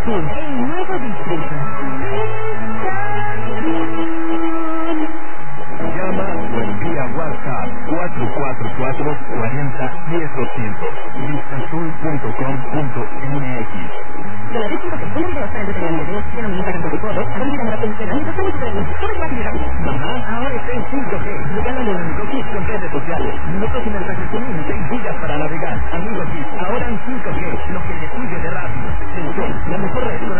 Azul, el nuevo distrito. Llama o envía WhatsApp 444-40-10-200. Vistazul.com.mx. De la décima persona de bastante televidentes, tiene un cargo de codo, a ver si la peluquera, y estamos esperando. ¿Cómo te va a mirar? Mamá, ahora está en 5G. Regálale un único kit con redes sociales. Minutos sin mensajes comunes, 6 gigas para navegar. Amigo aquí, ahora en 5G. Lo que le sigue de rápido. Telcel, la mejor red con